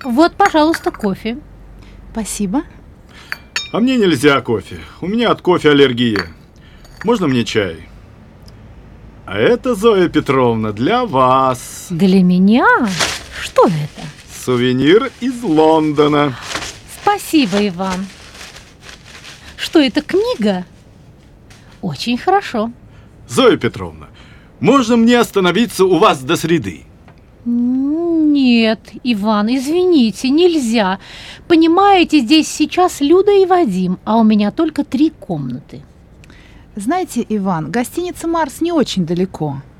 Вот, пожалуйста, кофе. Спасибо. А мне нельзя кофе. У меня от кофе аллергия. Можно мне чай? А это, Зоя Петровна, для вас. Для меня? Что это? Сувенир из Лондона. Спасибо, Иван. Что это, книга? Очень хорошо. Зоя Петровна, можно мне остановиться у вас до среды? Нет, Иван, извините, нельзя. Понимаете, здесь сейчас Люда и Вадим, а у меня только 3 комнаты. Знаете, Иван, гостиница «Марс» не очень далеко.